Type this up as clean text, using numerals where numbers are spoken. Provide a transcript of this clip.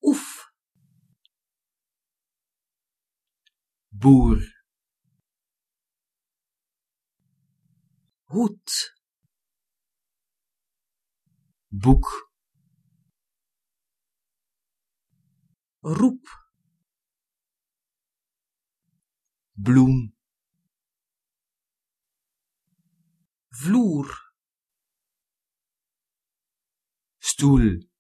oef, boer, hoed, boek, roep, bloem, vloer, stoel,